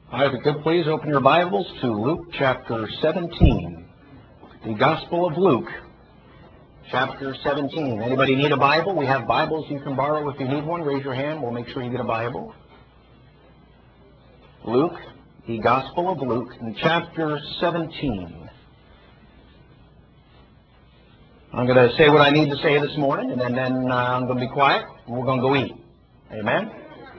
All right, if you could please open your Bibles to Luke chapter 17. The Gospel of Luke, chapter 17. Anybody need a Bible? We have Bibles you can borrow if you need one. Raise your hand. We'll make sure you get a Bible. Luke, the Gospel of Luke, in chapter 17. I'm going to say what I need to say this morning, and then I'm going to be quiet, and we're going to go eat. Amen?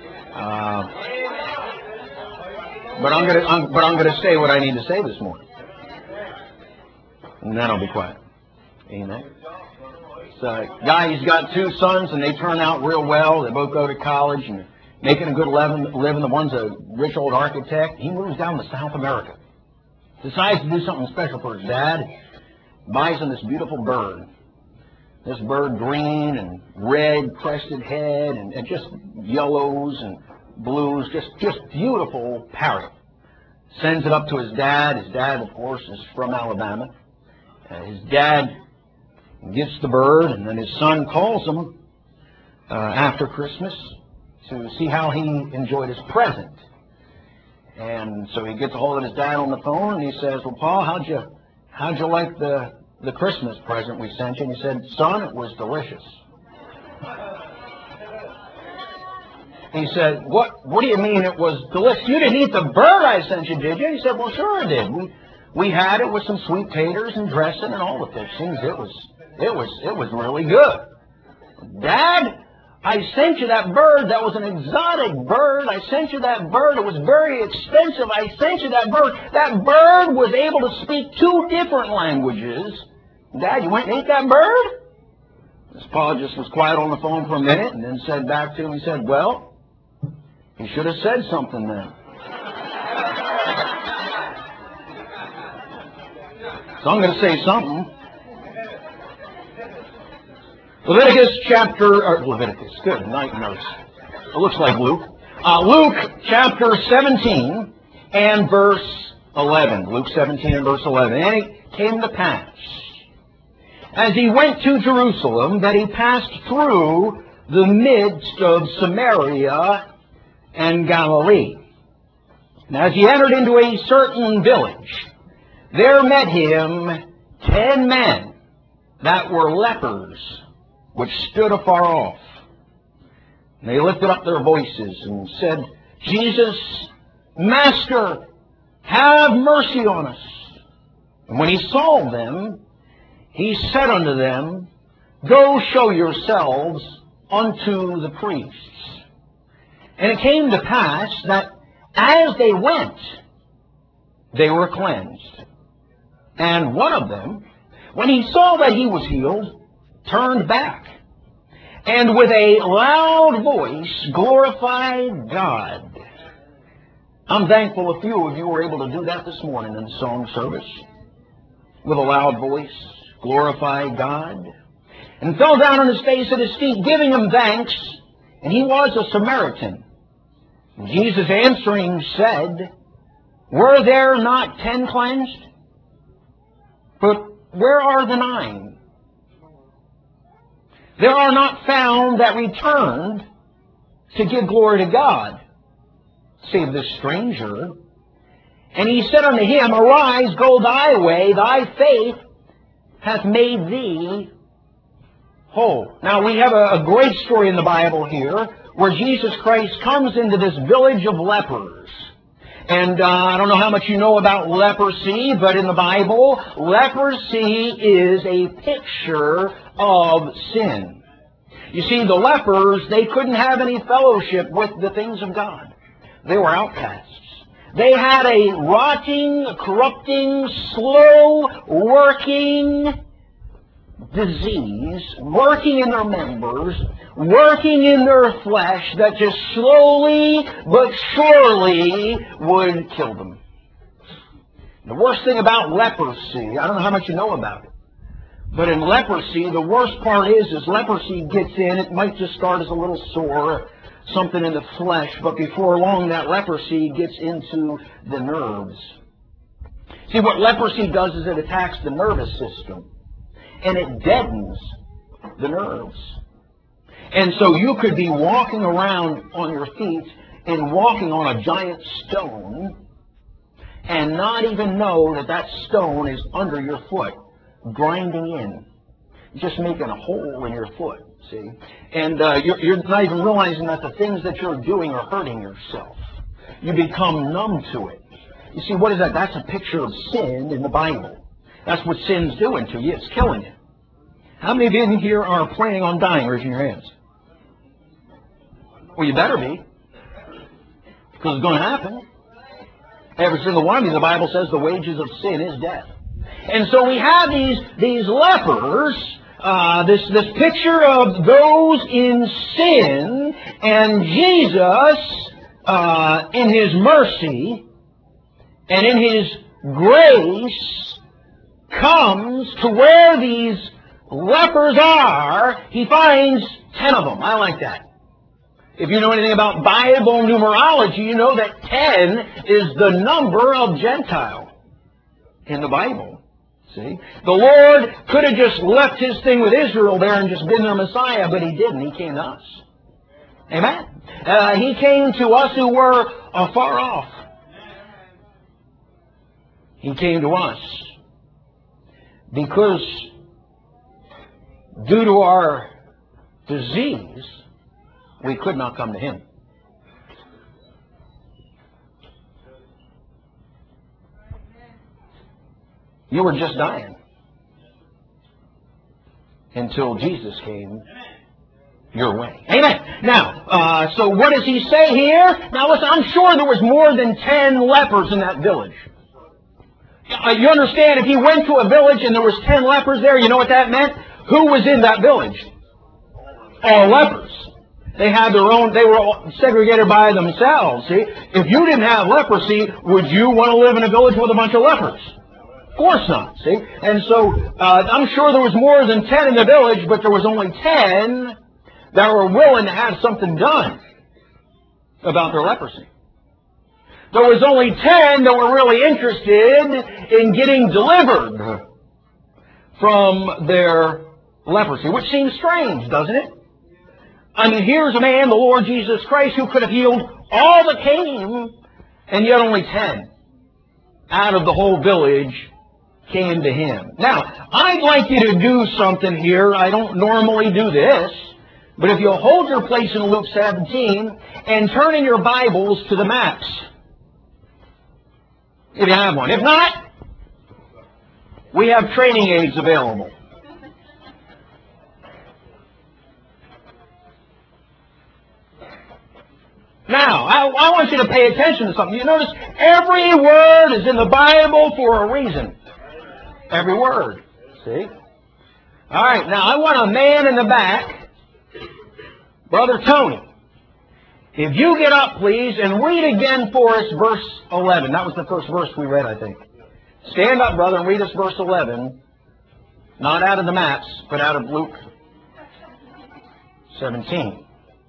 But I'm going to say what I need to say this morning, and then I'll be quiet. Amen. It's a guy, he's got two sons, and they turn out real well. They both go to college and making a good living. The one's a rich old architect. He moves down to South America. Decides to do something special for his dad. Buys him this beautiful bird. This bird, green and red crested head and just yellows and blues, just beautiful parrot. Sends it up to his dad. His dad, of course, is from Alabama. His dad gets the bird, and then his son calls him after Christmas to see how he enjoyed his present. And so he gets a hold of his dad on the phone, and he says, "Well, Pa, how'd you like the Christmas present we sent you?" And he said, "Son, it was delicious." He said, What do you mean it was delicious? You didn't eat the bird I sent you, did you? He said, "Well, sure I did. We had it with some sweet taters and dressing and all the fixings. It was really good." "Dad, I sent you that bird. That was an exotic bird. I sent you that bird. It was very expensive. I sent you that bird. That bird was able to speak 2 different languages. Dad, you went and ate that bird?" His pa just was quiet on the phone for a minute and then said back to him, he said, "Well, you should have said something then." So I'm going to say something. Leviticus, good night, nurse. It looks like Luke. Luke chapter 17 and verse 11. Luke 17 and verse 11. "And it came to pass, as he went to Jerusalem, that he passed through the midst of Samaria and Galilee. And as he entered into a certain village, there met him 10 men that were lepers, which stood afar off. And they lifted up their voices and said, 'Jesus, Master, have mercy on us.' And when he saw them, he said unto them, 'Go show yourselves unto the priests.' And it came to pass that as they went, they were cleansed. And one of them, when he saw that he was healed, turned back, and with a loud voice glorified God." I'm thankful a few of you were able to do that this morning in the song service. With a loud voice, glorified God, and fell down on his face at his feet, giving him thanks. And he was a Samaritan. And Jesus answering said, "Were there not 10 cleansed? But where are the 9? There are not found that returned to give glory to God, save this stranger. And he said unto him, Arise, go thy way, thy faith hath made thee whole." Now we have a great story in the Bible here where Jesus Christ comes into this village of lepers. And I don't know how much you know about leprosy, but in the Bible, leprosy is a picture of sin. You see, the lepers, they couldn't have any fellowship with the things of God. They were outcasts. They had a rotting, corrupting, slow-working disease working in their members, working in their flesh that just slowly but surely would kill them. The worst thing about leprosy, I don't know how much you know about it, but in leprosy, the worst part is leprosy gets in, it might just start as a little sore, something in the flesh, but before long that leprosy gets into the nerves. See, what leprosy does is it attacks the nervous system, and it deadens the nerves. And so you could be walking around on your feet in walking on a giant stone and not even know that that stone is under your foot, grinding in, just making a hole in your foot, see? And you're not even realizing that the things that you're doing are hurting yourself. You become numb to it. You see, what is that? That's a picture of sin in the Bible. That's what sin's doing to you. It's killing you. How many of you in here are planning on dying? Raise your hands. Well, you better be, because it's going to happen. Every single one of you, the Bible says the wages of sin is death. And so we have these lepers, this picture of those in sin, and Jesus, in His mercy and in His grace, comes to where these lepers are. He finds 10 of them. I like that. If you know anything about Bible numerology, you know that 10 is the number of Gentile in the Bible. See? The Lord could have just left His thing with Israel there and just been their Messiah, but He didn't. He came to us. Amen? He came to us who were afar off. He came to us because due to our disease, we could not come to Him. You were just dying until Jesus came your way. Amen. Now, so what does He say here? Now listen, I'm sure there was more than 10 lepers in that village. You understand, if He went to a village and there was 10 lepers there, you know what that meant? Who was in that village? All lepers. They had their own, they were segregated by themselves, see? If you didn't have leprosy, would you want to live in a village with a bunch of lepers? Of course not, see? And so, I'm sure there was more than 10 in the village, but there was only 10 that were willing to have something done about their leprosy. There was only 10 that were really interested in getting delivered from their leprosy, which seems strange, doesn't it? I mean, here's a man, the Lord Jesus Christ, who could have healed all that came, and yet only 10 out of the whole village came to Him. Now, I'd like you to do something here. I don't normally do this, but if you'll hold your place in Luke 17 and turn in your Bibles to the maps, if you have one. If not, we have training aids available. Now, I want you to pay attention to something. You notice every word is in the Bible for a reason. Every word. See? All right, now I want a man in the back, Brother Tony. If you get up, please, and read again for us verse 11. That was the first verse we read, I think. Stand up, brother, and read us verse 11. Not out of the maps, but out of Luke 17.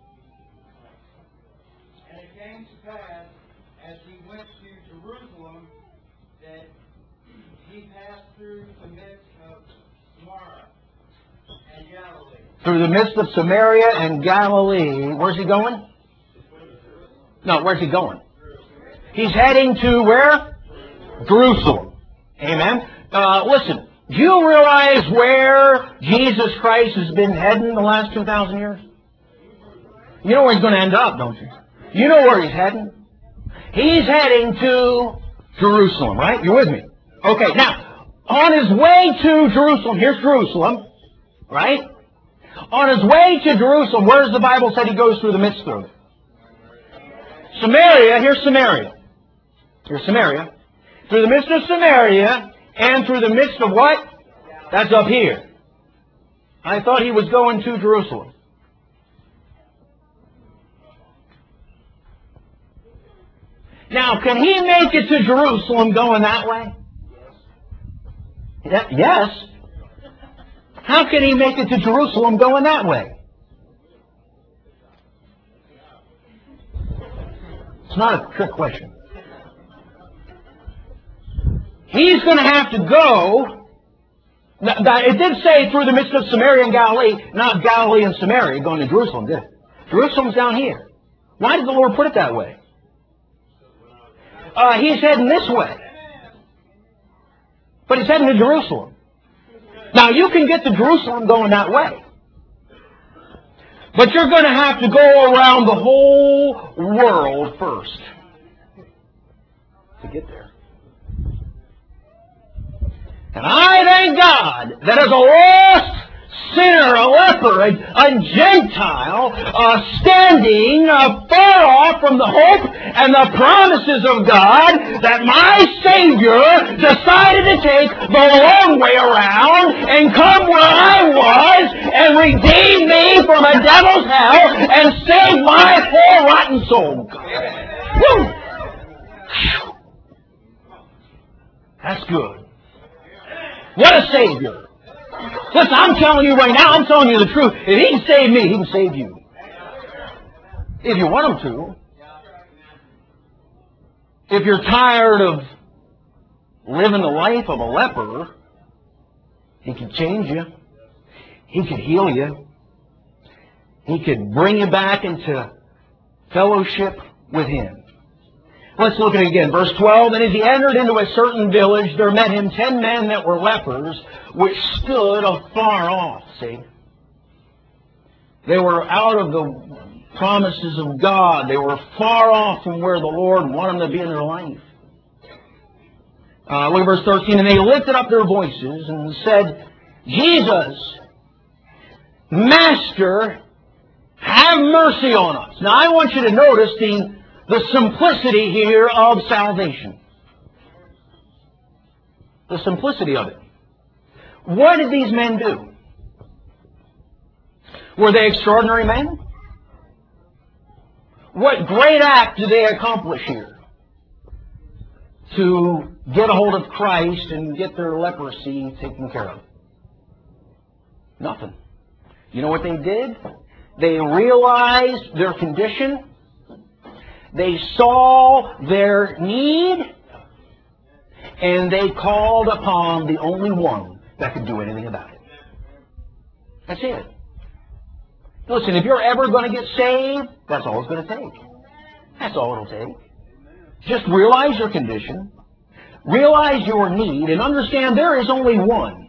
Through the midst of Samaria and Galilee. Where's He going? No, where's He going? He's heading to where? Jerusalem. Amen. Listen, do you realize where Jesus Christ has been heading the last 2,000 years? You know where He's going to end up, don't you? You know where He's heading? He's heading to Jerusalem, right? You're with me? Okay, now, on His way to Jerusalem, here's Jerusalem, right? On His way to Jerusalem, where does the Bible say He goes through the midst of? Samaria. Here's Samaria. Here's Samaria. Through the midst of Samaria and through the midst of what? That's up here. I thought He was going to Jerusalem. Now, can He make it to Jerusalem going that way? Yes. How can He make it to Jerusalem going that way? It's not a trick question. He's going to have to go. Now, it did say through the midst of Samaria and Galilee, not Galilee and Samaria going to Jerusalem, did it? Jerusalem's down here. Why did the Lord put it that way? He's heading this way. But he's heading to Jerusalem. Now, you can get to Jerusalem going that way. But you're going to have to go around the whole world first to get there. And I thank God that as a lost sinner, a leper, a Gentile, standing far off from the hope and the promises of God, that my Savior decided to take the long way around and come where I was and redeem me from a devil's hell and save my poor rotten soul. Woo! That's good. What a Savior. Listen, I'm telling you right now, I'm telling you the truth. If He can save me, He can save you. If you want Him to. If you're tired of living the life of a leper, He can change you. He can heal you. He can bring you back into fellowship with Him. Let's look at it again. Verse 12, and as he entered into a certain village, there met him 10 men that were lepers, which stood afar off. See? They were out of the promises of God. They were far off from where the Lord wanted them to be in their life. Look at verse 13. And they lifted up their voices and said, Jesus, Master, have mercy on us. Now I want you to notice the simplicity here of salvation. The simplicity of it. What did these men do? Were they extraordinary men? What great act did they accomplish here to get a hold of Christ and get their leprosy taken care of? Nothing. You know what they did? They realized their condition. They saw their need, and they called upon the only one that could do anything about it. That's it. Listen, if you're ever going to get saved, that's all it's going to take. That's all it'll take. Just realize your condition, realize your need, and understand there is only one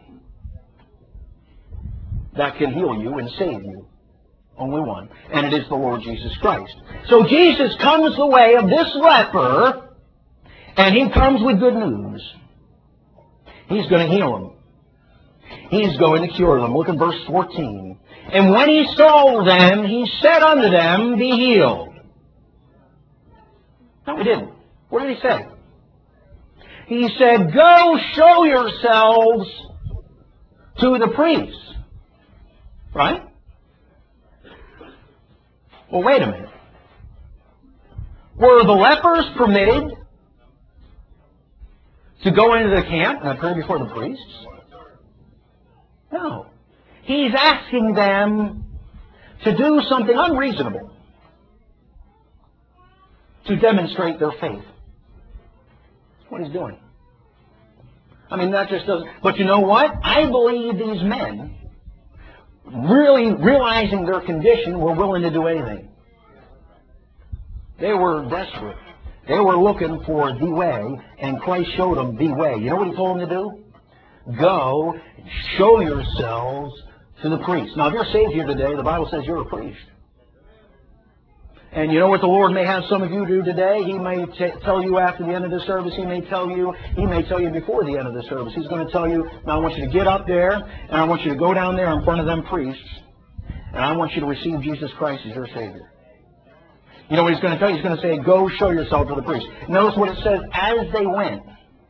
that can heal you and save you. Only one. And it is the Lord Jesus Christ. So Jesus comes the way of this leper, and He comes with good news. He's going to heal him. He's going to cure them. Look at verse 14. And when He saw them, He said unto them, Be healed. No, He didn't. What did He say? He said, Go show yourselves to the priests. Right? Well, wait a minute. Were the lepers permitted to go into the camp and appear before the priests? No. He's asking them to do something unreasonable to demonstrate their faith. That's what He's doing. I mean, that just doesn't... But you know what? I believe these men, really realizing their condition, were willing to do anything. They were desperate. They were looking for the way, and Christ showed them the way. You know what He told them to do? Go and show yourselves to the priest. Now, if you're saved here today, the Bible says you're a priest. And you know what the Lord may have some of you do today? He may tell you after the end of the service. He may tell you before the end of the service. He's going to tell you, now I want you to get up there, and I want you to go down there in front of them priests, and I want you to receive Jesus Christ as your Savior. You know what He's going to tell you? He's going to say, go show yourself to the priest. Notice what it says, as they went,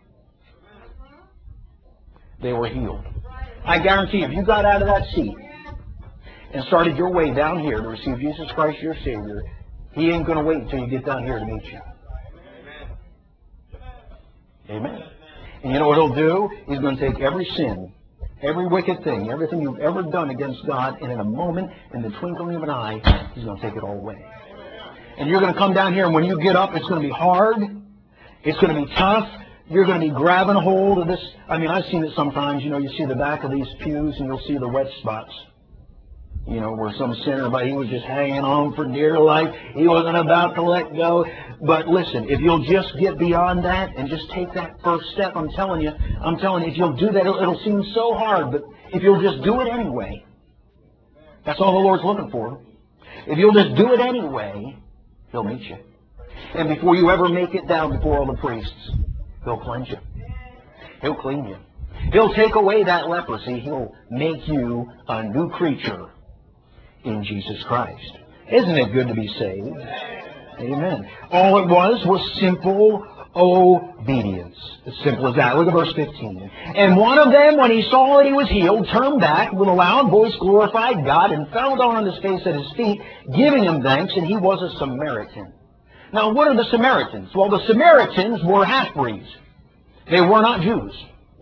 they were healed. I guarantee you, if you got out of that seat and started your way down here to receive Jesus Christ your Savior, He ain't going to wait until you get down here to meet you. Amen. And you know what He'll do? He's going to take every sin, every wicked thing, everything you've ever done against God, and in a moment, in the twinkling of an eye, He's going to take it all away. And you're going to come down here, and when you get up, it's going to be hard. It's going to be tough. You're going to be grabbing a hold of this. I mean, I've seen it sometimes. You know, you see the back of these pews, and you'll see the wet spots. You know, where some sinner, but he was just hanging on for dear life. He wasn't about to let go. But listen, if you'll just get beyond that and just take that first step, I'm telling you, if you'll do that, it'll seem so hard, but if you'll just do it anyway, that's all the Lord's looking for. If you'll just do it anyway, He'll meet you. And before you ever make it down before all the priests, He'll cleanse you. He'll clean you. He'll take away that leprosy. He'll make you a new creature in Jesus Christ. Isn't it good to be saved? Amen. All it was simple obedience. As simple as that. Look at verse 15. And one of them, when he saw that he was healed, turned back with a loud voice, glorified God, and fell down on his face at his feet, giving him thanks, and he was a Samaritan. Now, what are the Samaritans? Well, the Samaritans were half-breeds. They were not Jews.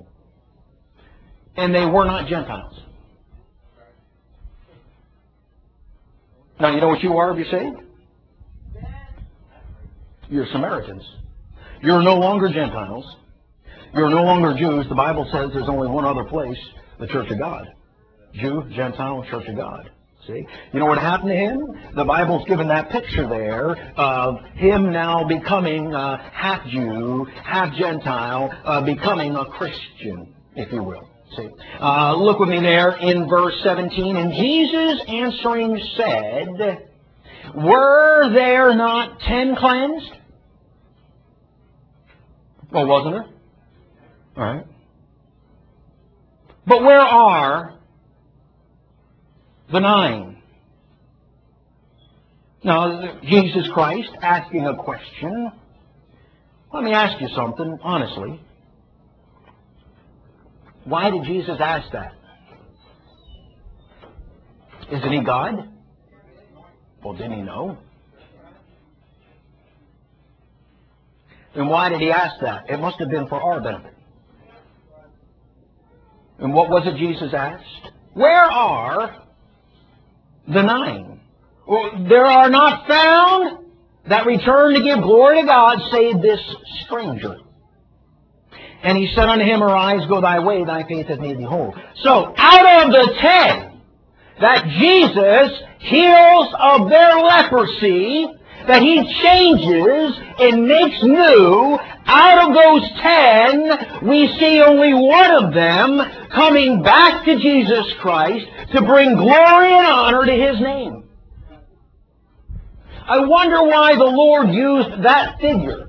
And they were not Gentiles. Now, you know what you are if you're saved? You're Samaritans. You're no longer Gentiles. You're no longer Jews. The Bible says there's only one other place, the Church of God. Jew, Gentile, Church of God. See? You know what happened to him? The Bible's given that picture there of him now becoming half Jew, half Gentile, becoming a Christian, if you will. See? Look with me there in verse 17. And Jesus answering said, were there not 10 cleansed? Well, wasn't there? All right. But where are the 9? Now, Jesus Christ asking a question. Let me ask you something, honestly. Why did Jesus ask that? Isn't He God? Well, didn't He know? Then why did He ask that? It must have been for our benefit. And what was it Jesus asked? Where are the 9? Well, there are not found that return to give glory to God, save this stranger. And he said unto him, arise, go thy way, thy faith hath made thee whole. So, out of the 10 that Jesus heals of their leprosy, that He changes and makes new, out of those 10, we see only one of them coming back to Jesus Christ to bring glory and honor to His name. I wonder why the Lord used that figure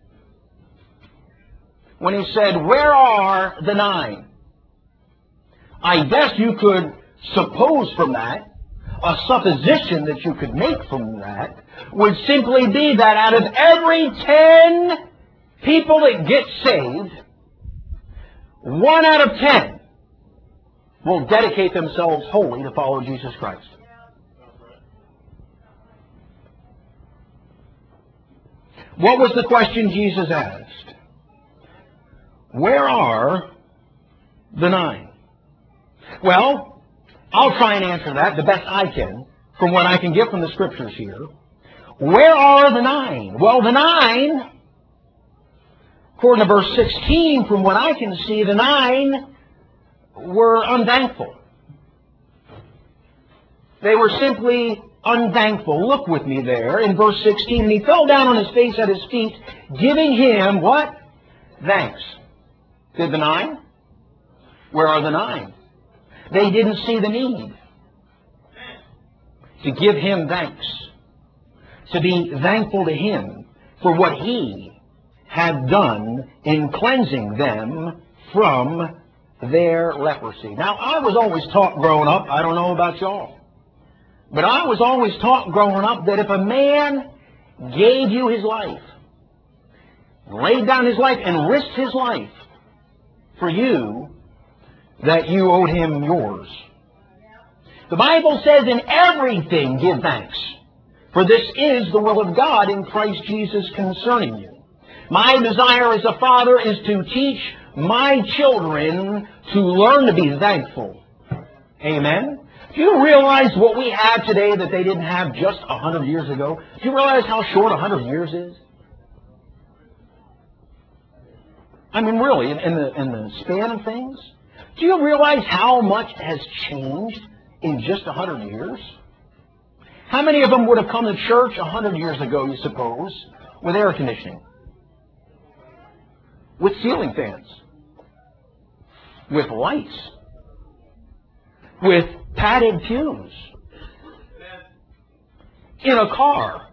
when He said, where are the 9? I guess you could suppose from that, a supposition that you could make from that, would simply be that out of every 10 people that get saved, 1 out of 10 will dedicate themselves wholly to follow Jesus Christ. What was the question Jesus asked? Where are the 9? Well, I'll try and answer that the best I can from what I can get from the Scriptures here. Where are the 9? Well, the 9, according to verse 16, from what I can see, the 9 were unthankful. They were simply unthankful. Look with me there in verse 16. And he fell down on his face at his feet, giving him what? Thanks. Did the 9? Where are the 9? They didn't see the need to give Him thanks, to be thankful to Him for what He had done in cleansing them from their leprosy. Now, I was always taught growing up, I don't know about y'all, but I was always taught growing up that if a man gave you his life, laid down his life and risked his life for you, that you owed him yours. The Bible says, in everything give thanks, for this is the will of God in Christ Jesus concerning you. My desire as a father is to teach my children to learn to be thankful. Amen? Do you realize what we have today that they didn't have just 100 years ago? Do you realize how short 100 years is? I mean, really, in the span of things? Do you realize how much has changed in just 100 years? How many of them would have come to church 100 years ago, you suppose, with air conditioning? With ceiling fans? With lights? With padded pews? In a car?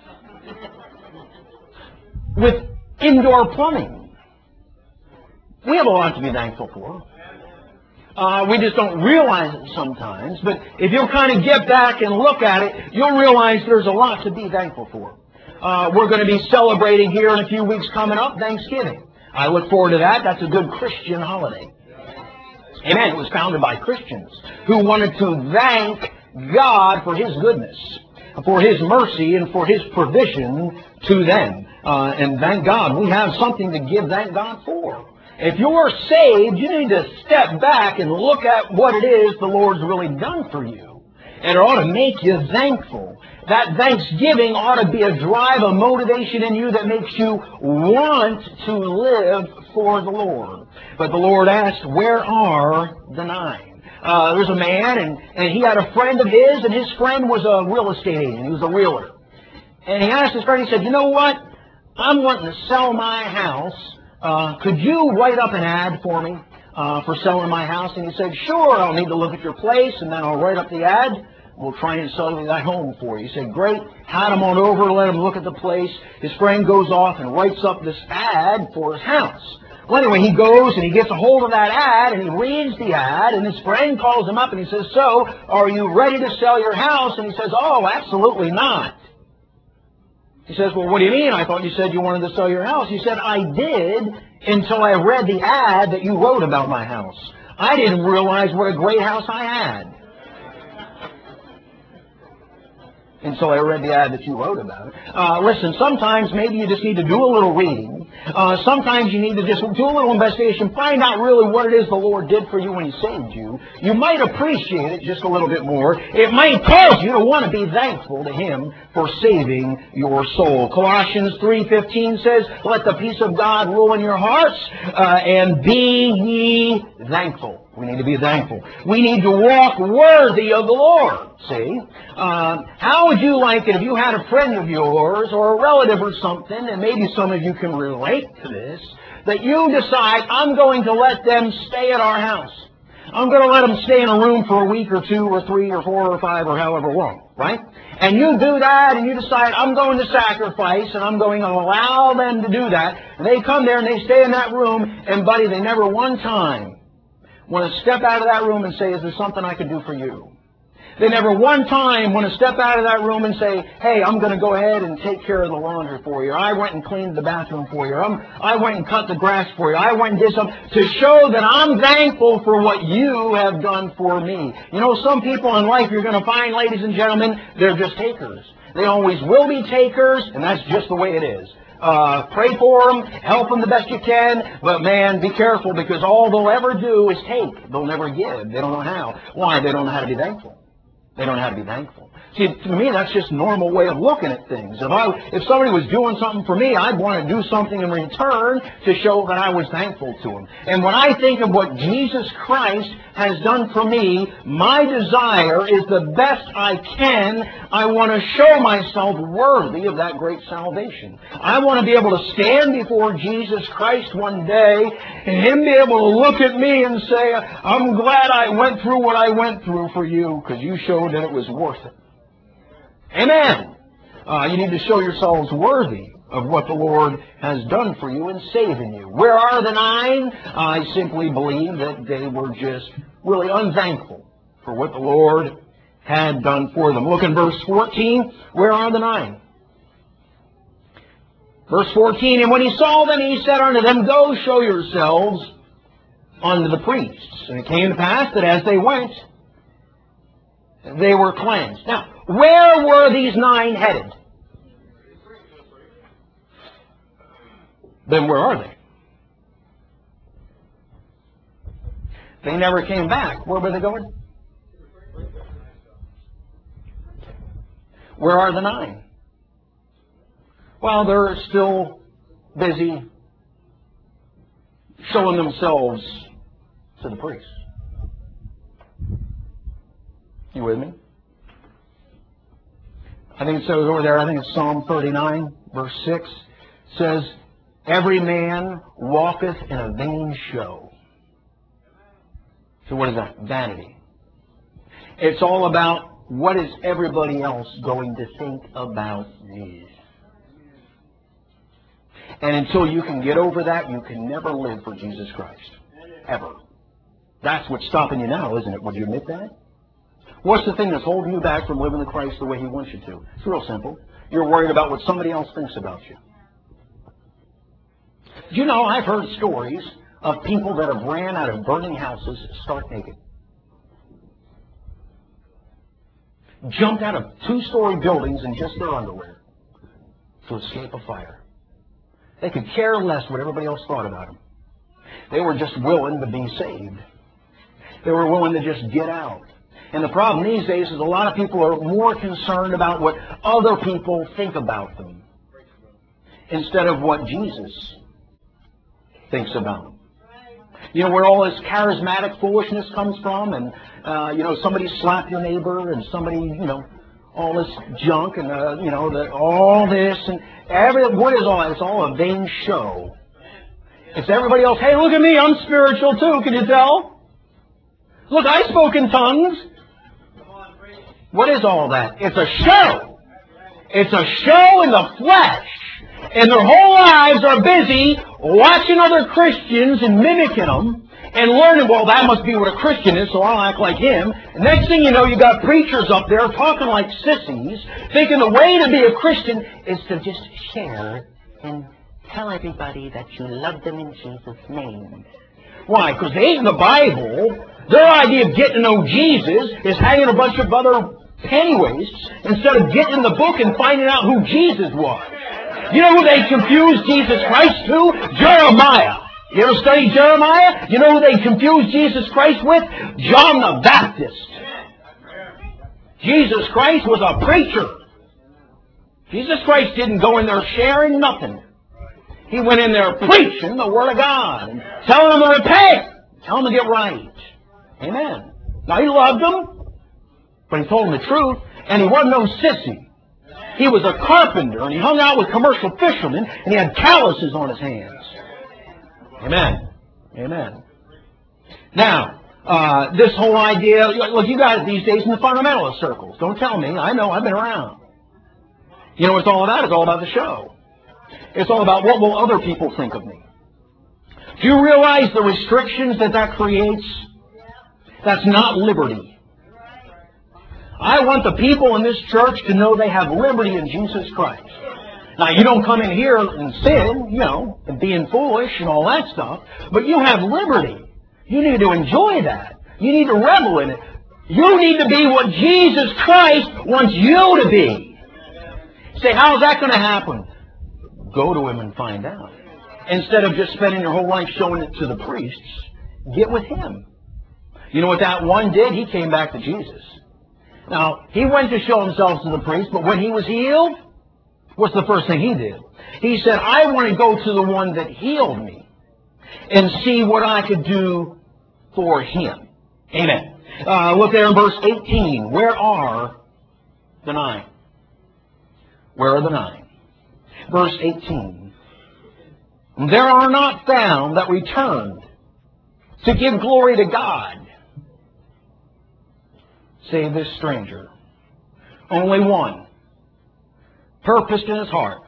With indoor plumbing? We have a lot to be thankful for. We just don't realize it sometimes, but if you'll kind of get back and look at it, you'll realize there's a lot to be thankful for. We're going to be celebrating here in a few weeks coming up, Thanksgiving. I look forward to that. That's a good Christian holiday. Amen. It was founded by Christians who wanted to thank God for His goodness, for His mercy, and for His provision to them. And thank God, we have something to give thank God for. If you're saved, you need to step back and look at what it is the Lord's really done for you. And it ought to make you thankful. That thanksgiving ought to be a drive, a motivation in you that makes you want to live for the Lord. But the Lord asked, where are the 9? There's a man, and he had a friend of his, and his friend was a real estate agent. He was a realtor. And he asked his friend, he said, you know what? I'm wanting to sell my house. Could you write up an ad for me for selling my house? And he said, sure, I'll need to look at your place, and then I'll write up the ad. We'll try and sell that home for you. He said, great. Had him on over, let him look at the place. His friend goes off and writes up this ad for his house. Well, anyway, he goes and he gets a hold of that ad, and he reads the ad, and his friend calls him up and he says, so, are you ready to sell your house? And he says, oh, absolutely not. He says, well, what do you mean? I thought you said you wanted to sell your house. He said, I did until I read the ad that you wrote about my house. I didn't realize what a great house I had until I read the ad that you wrote about it. Listen, sometimes maybe you just need to do a little reading. Sometimes you need to just do a little investigation, find out really what it is the Lord did for you when He saved you. You might appreciate it just a little bit more. It might cause you to want to be thankful to Him for saving your soul. Colossians 3:15 says, let the peace of God rule in your hearts, and be ye thankful. We need to be thankful. We need to walk worthy of the Lord. See? How would you like it if you had a friend of yours or a relative or something, and maybe some of you can relate to this, that you decide, I'm going to let them stay at our house. I'm going to let them stay in a room for a week or 2 or 3 or 4 or 5 or however long, right? And you do that and you decide, I'm going to sacrifice and I'm going to allow them to do that. And they come there and they stay in that room, and buddy, they never one time want to step out of that room and say, is there something I can do for you? They never one time want to step out of that room and say, hey, I'm going to go ahead and take care of the laundry for you. Or I went and cleaned the bathroom for you. Or I went and cut the grass for you. I went and did something to show that I'm thankful for what you have done for me. You know, some people in life you're going to find, ladies and gentlemen, they're just takers. They always will be takers, and that's just the way it is. Pray for them, help them the best you can, but man, be careful, because all they'll ever do is take. They'll never give. They don't know how. Why? They don't know how to be thankful. They don't know how to be thankful. See, to me, that's just a normal way of looking at things. If somebody was doing something for me, I'd want to do something in return to show that I was thankful to him. And when I think of what Jesus Christ has done for me, my desire is the best I can. I want to show myself worthy of that great salvation. I want to be able to stand before Jesus Christ one day and Him be able to look at me and say, I'm glad I went through what I went through for you, because you showed that it was worth it. Amen. You need to show yourselves worthy of what the Lord has done for you in saving you. Where are the 9? I simply believe that they were just really unthankful for what the Lord had done for them. Look in verse 14. Where are the 9? Verse 14, and when He saw them, He said unto them, go show yourselves unto the priests. And it came to pass that as they went, they were cleansed. Now, where were these 9 headed? Then where are they? They never came back. Where were they going? Where are the 9? Well, they're still busy showing themselves to the priest. You with me? I think it says over there, I think it's Psalm 39, verse 6, says, every man walketh in a vain show. So what is that? Vanity. It's all about what is everybody else going to think about me. And until you can get over that, you can never live for Jesus Christ. Ever. That's what's stopping you now, isn't it? Would you admit that? What's the thing that's holding you back from living the Christ the way He wants you to? It's real simple. You're worried about what somebody else thinks about you. Do you know, I've heard stories of people that have ran out of burning houses stark naked. Jumped out of 2-story buildings in just their underwear to escape a fire. They could care less what everybody else thought about them. They were just willing to be saved. They were willing to just get out. And the problem these days is a lot of people are more concerned about what other people think about them instead of what Jesus thinks about them. You know where all this charismatic foolishness comes from, and somebody slap your neighbor, and somebody, all this junk, and all this, and what is all that? It's all a vain show. It's everybody else. Hey, look at me, I'm spiritual too. Can you tell? Look, I spoke in tongues. What is all that? It's a show. It's a show in the flesh. And their whole lives are busy watching other Christians and mimicking them and learning, well, that must be what a Christian is, so I'll act like him. And next thing you know, you got preachers up there talking like sissies, thinking the way to be a Christian is to just share and tell everybody that you love them in Jesus' name. Why? Because they ain't in the Bible. Their idea of getting to know Jesus is hanging a bunch of other pennywaists instead of getting in the book and finding out who Jesus was. You know who they confused Jesus Christ to? Jeremiah. You ever study Jeremiah? You know who they confused Jesus Christ with? John the Baptist. Jesus Christ was a preacher. Jesus Christ didn't go in there sharing nothing. He went in there preaching the Word of God and telling them to repent, telling them to get right. Amen. Now, He loved them, but He told them the truth, and He wasn't no sissy. He was a carpenter, and He hung out with commercial fishermen, and He had calluses on His hands. Amen. Amen. Now, this whole idea, look, you got it these days in the fundamentalist circles. Don't tell me. I know. I've been around. You know what it's all about? It's all about the show. It's all about what will other people think of me. Do you realize the restrictions that creates? That's not liberty. I want the people in this church to know they have liberty in Jesus Christ. Now, you don't come in here and sin, and being foolish and all that stuff, but you have liberty. You need to enjoy that. You need to revel in it. You need to be what Jesus Christ wants you to be. Say, how's that going to happen? Go to Him and find out. Instead of just spending your whole life showing it to the priests, get with Him. You know what that one did? He came back to Jesus. Now, he went to show himself to the priest, but when he was healed, what's the first thing he did? He said, I want to go to the one that healed me and see what I could do for him. Amen. Look there in verse 18. Where are the 9? Where are the 9? Verse 18. There are not found that returned to give glory to God, save this stranger. Only one purposed in his heart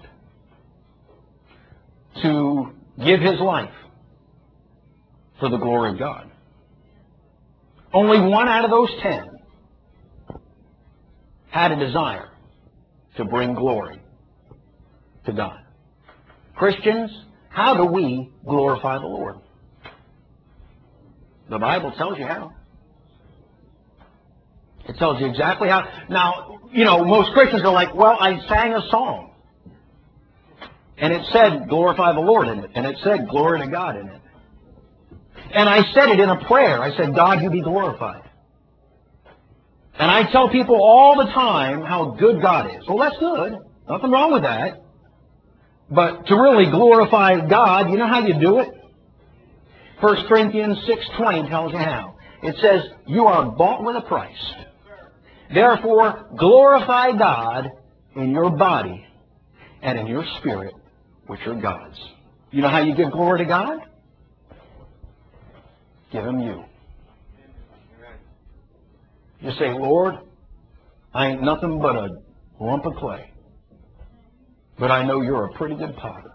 to give his life for the glory of God. Only one out of those 10 had a desire to bring glory to God. Christians, how do we glorify the Lord? The Bible tells you how. It tells you exactly how. Now, most Christians are like, well, I sang a song. And it said, glorify the Lord in it. And it said, glory to God in it. And I said it in a prayer. I said, God, you be glorified. And I tell people all the time how good God is. Well, that's good. Nothing wrong with that. But to really glorify God, you know how you do it? 1 Corinthians 6:20 tells you how. It says, you are bought with a price. Therefore, glorify God in your body and in your spirit, which are God's. You know how you give glory to God? Give Him you. You say, Lord, I ain't nothing but a lump of clay. But I know you're a pretty good potter.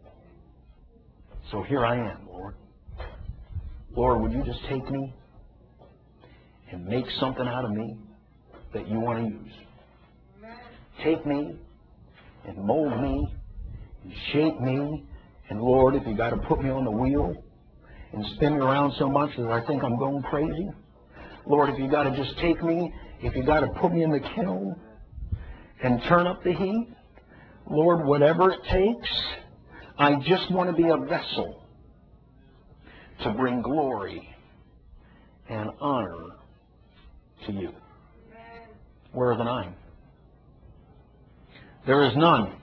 So here I am, Lord. Lord, would you just take me and make something out of me that you want to use? Take me and mold me and shape me. And Lord, if you got to put me on the wheel and spin me around so much that I think I'm going crazy. Lord, if you got to just take me, if you got to put me in the kiln and turn up the heat, Lord, whatever it takes, I just want to be a vessel to bring glory and honor to you. Where are the 9? There is none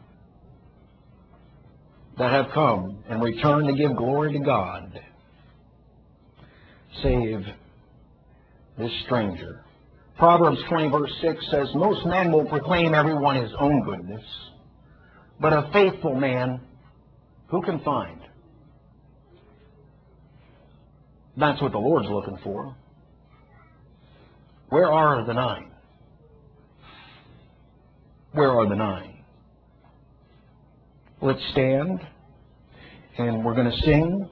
that have come and returned to give glory to God, save this stranger. Proverbs 20 verse 6 says, most men will proclaim everyone his own goodness, but a faithful man who can find? That's what the Lord's looking for. Where are the 9? Where are the 9? Let's stand, and we're going to sing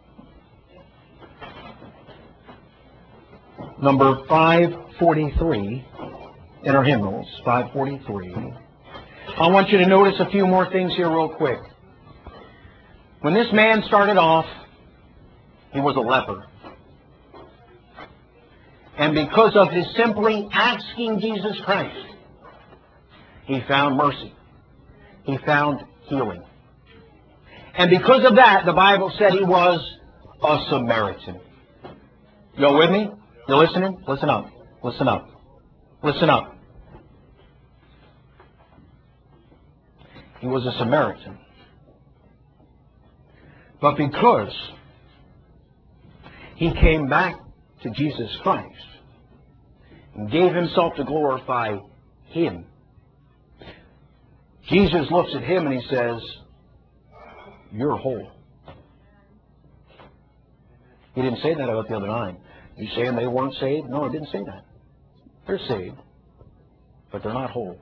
number 543 in our hymnals, 543. I want you to notice a few more things here real quick. When this man started off, he was a leper. And because of his simply asking Jesus Christ, he found mercy. He found healing. And because of that, the Bible said he was a Samaritan. You with me? You listening? Listen up. Listen up. Listen up. He was a Samaritan. But because he came back to Jesus Christ and gave himself to glorify Him, Jesus looks at him and He says, you're whole. He didn't say that about the other 9. You saying they weren't saved? No, He didn't say that. They're saved, but they're not whole.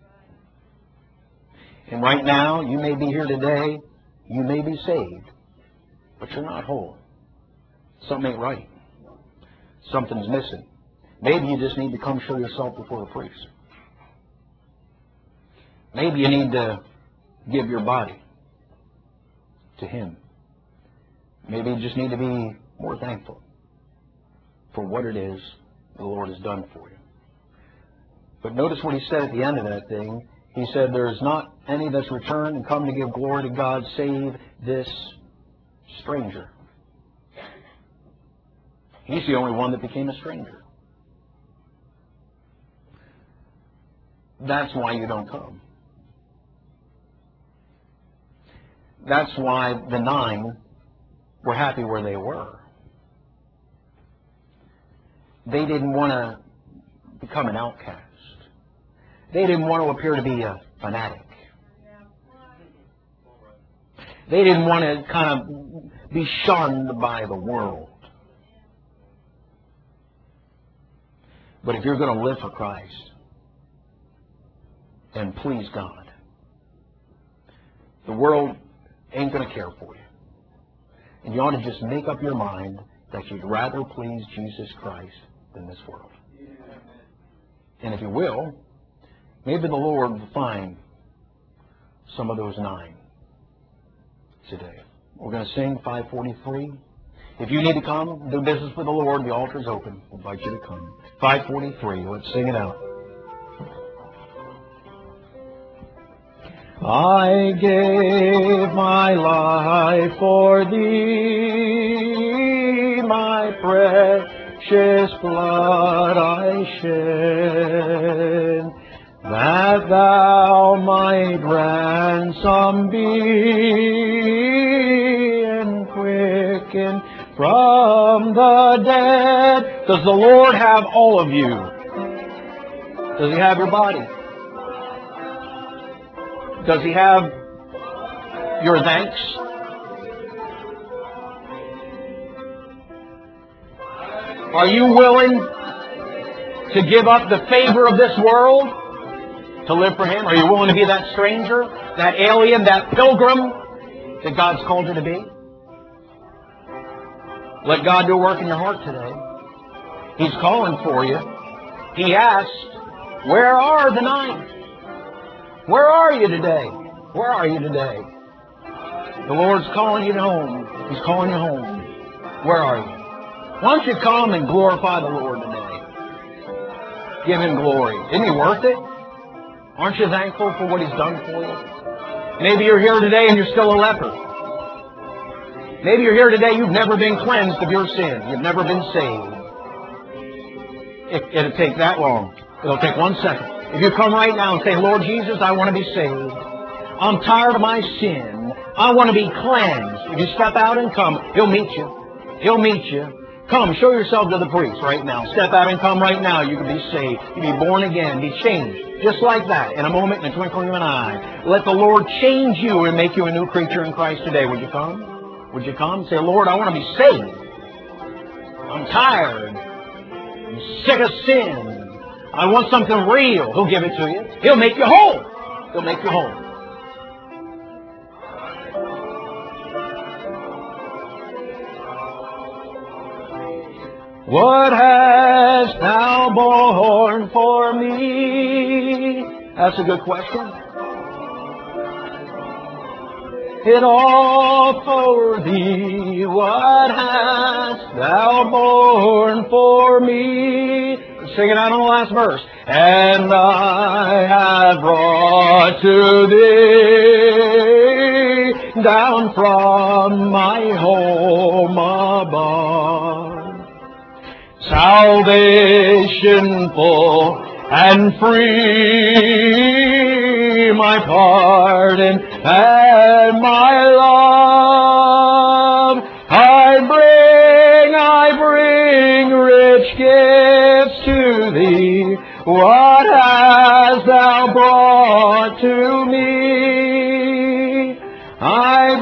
And right now, you may be here today, you may be saved, but you're not whole. Something ain't right. Something's missing. Maybe you just need to come show yourself before the priest. Maybe you need to give your body to Him. Maybe you just need to be more thankful for what it is the Lord has done for you. But notice what He said at the end of that thing. He said, there is not any that's returned and come to give glory to God save this stranger. He's the only one that became a stranger. That's why you don't come. That's why the 9 were happy where they were. They didn't want to become an outcast. They didn't want to appear to be a fanatic. They didn't want to kind of be shunned by the world. But if you're going to live for Christ and please God, the world ain't going to care for you. And you ought to just make up your mind that you'd rather please Jesus Christ than this world. And if you will, maybe the Lord will find some of those 9 today. We're going to sing 543. If you need to come, do business with the Lord, the altar's open. I invite you to come. 543, let's sing it out. I gave my life for Thee, my precious blood I shed, that Thou might ransom be and quicken from the dead. Does the Lord have all of you? Does He have your body? Does He have your thanks? Are you willing to give up the favor of this world to live for Him? Are you willing to be that stranger, that alien, that pilgrim that God's called you to be? Let God do a work in your heart today. He's calling for you. He asked, where are the nine? Where are you today? Where are you today? The Lord's calling you home. He's calling you home. Where are you? Why don't you come and glorify the Lord today? Give Him glory. Isn't He worth it? Aren't you thankful for what He's done for you? Maybe you're here today and you're still a leper. Maybe you're here today, you've never been cleansed of your sin. You've never been saved. It'll take that long. It'll take 1 second. If you come right now and say, Lord Jesus, I want to be saved. I'm tired of my sin. I want to be cleansed. If you step out and come, He'll meet you. He'll meet you. Come, show yourself to the priest right now. Step out and come right now. You can be saved. You can be born again. Be changed. Just like that. In a moment, in the twinkling of an eye. Let the Lord change you and make you a new creature in Christ today. Would you come? Would you come? Say, Lord, I want to be saved. I'm tired. I'm sick of sin. I want something real. He'll give it to you. He'll make you whole. He'll make you whole. What hast thou borne for me? That's a good question. It all for thee. What hast thou borne for me? Sing it out on the last verse. And I have brought to thee down from my home above. Salvation full and free, my pardon and my love. I bring rich gifts to thee. What hast thou brought to me? I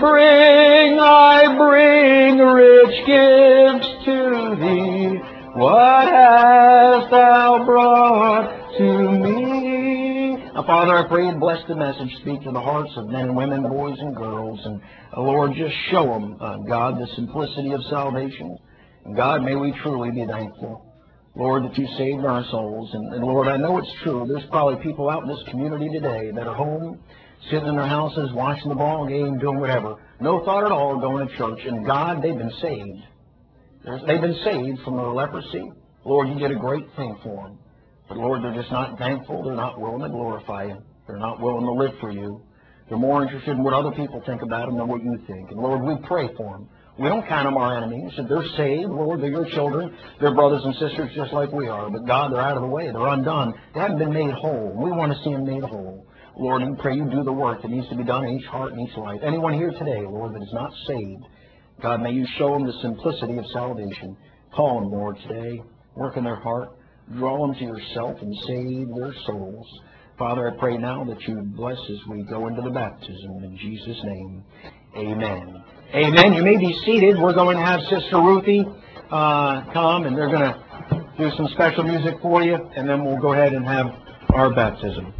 bring rich gifts to thee. What hast thou brought to me? Now, Father, I pray and bless the message. Speak to the hearts of men and women, boys and girls. And, Lord, just show them, God, the simplicity of salvation. And, God, may we truly be thankful, Lord, that you saved our souls. And, Lord, I know it's true. There's probably people out in this community today that are home, sitting in their houses, watching the ball game, doing whatever. No thought at all of going to church. And, God, they've been saved. They've been saved from their leprosy. Lord, you did a great thing for them. But, Lord, they're just not thankful. They're not willing to glorify you. They're not willing to live for you. They're more interested in what other people think about them than what you think. And, Lord, we pray for them. We don't count them our enemies. If they're saved, Lord, they're your children. They're brothers and sisters just like we are. But, God, they're out of the way. They're undone. They haven't been made whole. We want to see them made whole. Lord, and we pray you do the work that needs to be done in each heart and each life. Anyone here today, Lord, that is not saved, God, may you show them the simplicity of salvation. Call them, Lord, today. Work in their heart. Draw them to yourself and save their souls. Father, I pray now that you bless as we go into the baptism. In Jesus' name, amen. Amen. You may be seated. We're going to have Sister Ruthie come, and they're going to do some special music for you, and then we'll go ahead and have our baptism.